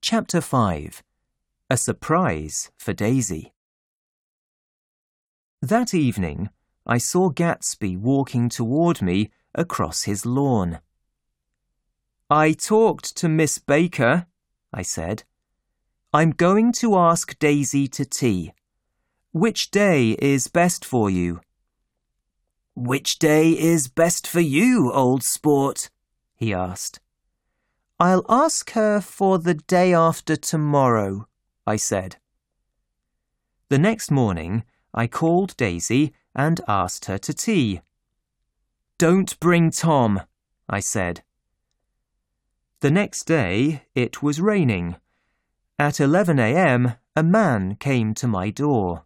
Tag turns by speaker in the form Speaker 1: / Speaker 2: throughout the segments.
Speaker 1: Chapter 5. A Surprise for Daisy. That evening, I saw Gatsby walking toward me across his lawn. "I talked to Miss Baker," I said. "I'm going to ask Daisy to tea. Which day is best for you?" "Which day is best for you, old sport?" he asked. "I'll ask her for the day after tomorrow," I said. The next morning, I called Daisy and asked her to tea. "Don't bring Tom," I said. The next day, it was raining. At 11 a.m., a man came to my door.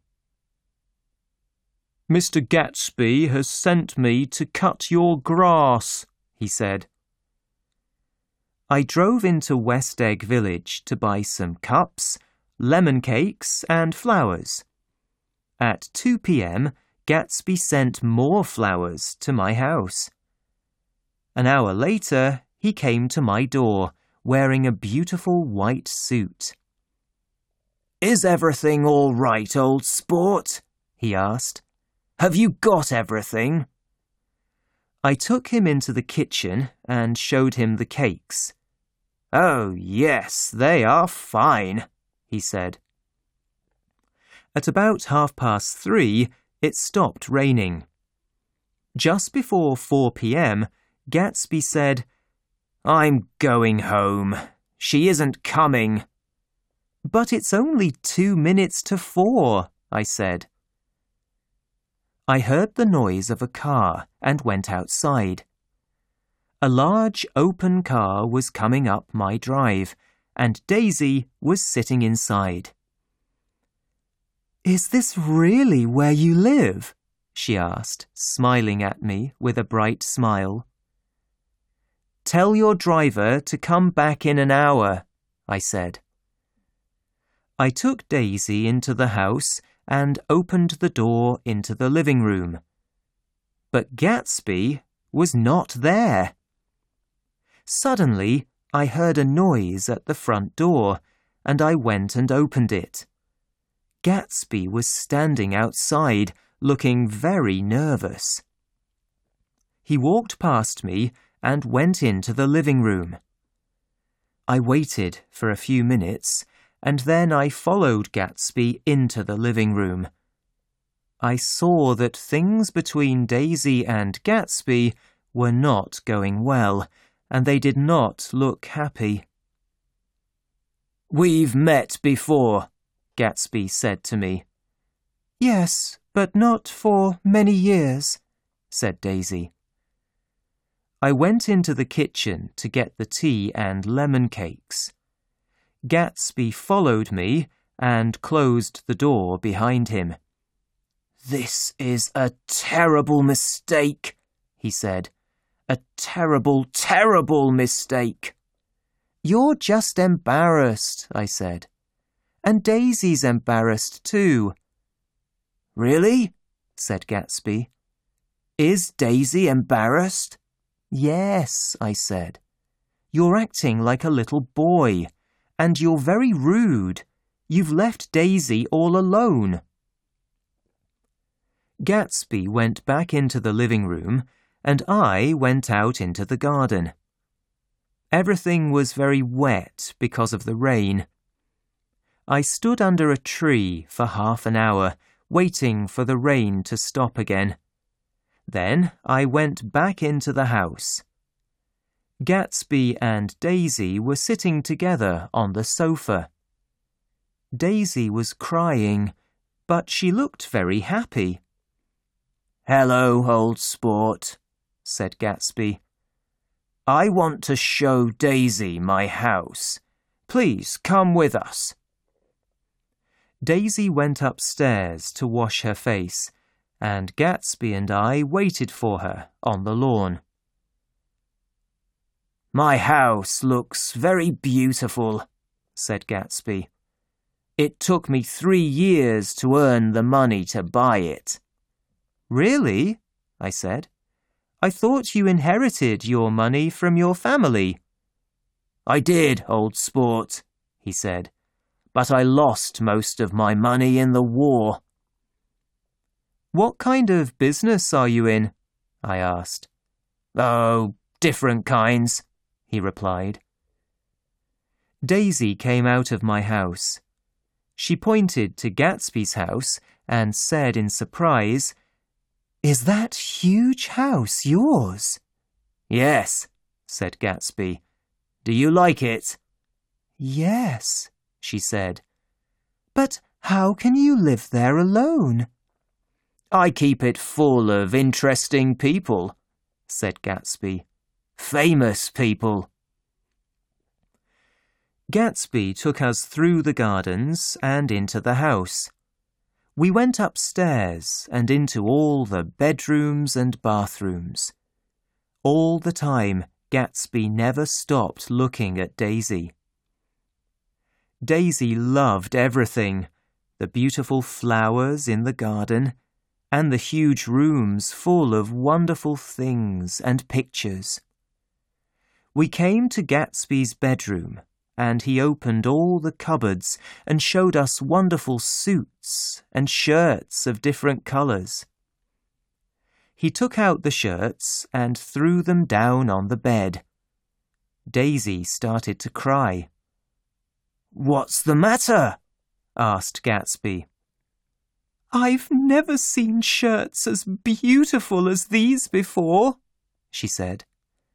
Speaker 1: "Mr. Gatsby has sent me to cut your grass," he said. I drove into West Egg Village to buy some cups, lemon cakes and flowers. At 2 p.m., Gatsby sent more flowers to my house. An hour later, he came to my door, wearing a beautiful white suit. "Is everything all right, old sport?" he asked. "Have you got everything?" I took him into the kitchen and showed him the cakes. "Oh, yes, they are fine," he said. At about 3:30, it stopped raining. Just before 4 p.m., Gatsby said, "I'm going home. She isn't coming." "But it's only 2 minutes to 4, I said. I heard the noise of a car and went outside. A large open car was coming up my drive, and Daisy was sitting inside. "Is this really where you live?" she asked, smiling at me with a bright smile. "Tell your driver to come back in an hour," I said. I took Daisy into the house and opened the door into the living room. But Gatsby was not there. Suddenly, I heard a noise at the front door, and I went and opened it. Gatsby was standing outside, looking very nervous. He walked past me and went into the living room. I waited for a few minutes, and then I followed Gatsby into the living room. I saw that things between Daisy and Gatsby were not going well, and they did not look happy. "We've met before," Gatsby said to me. "Yes, but not for many years," said Daisy. I went into the kitchen to get the tea and lemon cakes. Gatsby followed me and closed the door behind him. "This is a terrible mistake," he said. "A terrible, terrible mistake." "You're just embarrassed," I said. "And Daisy's embarrassed too." "Really?" said Gatsby. "Is Daisy embarrassed?" "Yes," I said. "You're acting like a little boy, and you're very rude. You've left Daisy all alone." Gatsby went back into the living room, and I went out into the garden. Everything was very wet because of the rain. I stood under a tree for half an hour, waiting for the rain to stop again. Then I went back into the house. Gatsby and Daisy were sitting together on the sofa. Daisy was crying, but she looked very happy. "Hello, old sport," said Gatsby. "I want to show Daisy my house. Please come with us." Daisy went upstairs to wash her face, and Gatsby and I waited for her on the lawn. "My house looks very beautiful," said Gatsby. "It took me 3 years to earn the money to buy it." "Really?" I said. "I thought you inherited your money from your family." "I did, old sport," he said, "but I lost most of my money in the war." "What kind of business are you in?" I asked. "Oh, different kinds," he replied. Daisy came out of my house. She pointed to Gatsby's house and said in surprise, "Is that huge house yours?" "Yes," said Gatsby. "Do you like it?" "Yes," she said. "But how can you live there alone?" "I keep it full of interesting people," said Gatsby. "Famous people." Gatsby took us through the gardens and into the house. We went upstairs and into all the bedrooms and bathrooms. All the time, Gatsby never stopped looking at Daisy. Daisy loved everything, the beautiful flowers in the garden, and the huge rooms full of wonderful things and pictures. We came to Gatsby's bedroom, and he opened all the cupboards and showed us wonderful suits and shirts of different colours. He took out the shirts and threw them down on the bed. Daisy started to cry. "What's the matter?" asked Gatsby. "I've never seen shirts as beautiful as these before," she said.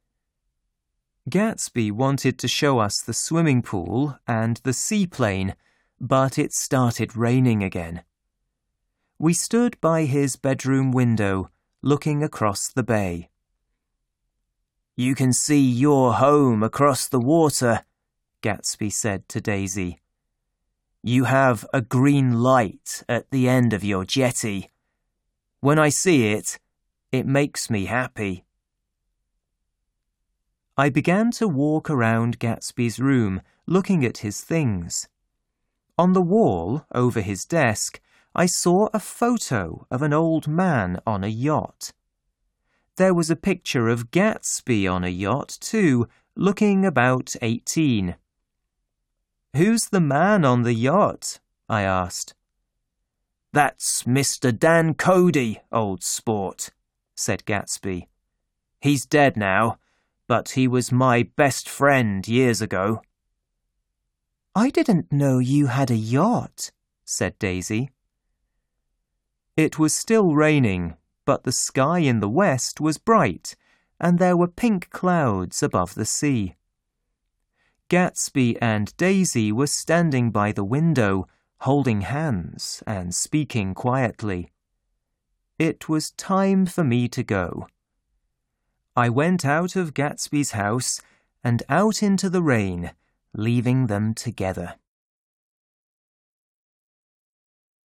Speaker 1: Gatsby wanted to show us the swimming pool and the seaplane, but it started raining again. We stood by his bedroom window, looking across the bay. "You can see your home across the water," Gatsby said to Daisy. "You have a green light at the end of your jetty. When I see it, it makes me happy." I began to walk around Gatsby's room, looking at his things. On the wall, over his desk, I saw a photo of an old man on a yacht. There was a picture of Gatsby on a yacht, too, looking about 18. "Who's the man on the yacht?" I asked. "That's Mr. Dan Cody, old sport," said Gatsby. "He's dead now, but he was my best friend years ago." "I didn't know you had a yacht," said Daisy. It was still raining, but the sky in the west was bright, and there were pink clouds above the sea. Gatsby and Daisy were standing by the window, holding hands and speaking quietly. It was time for me to go. I went out of Gatsby's house and out into the rain, leaving them together.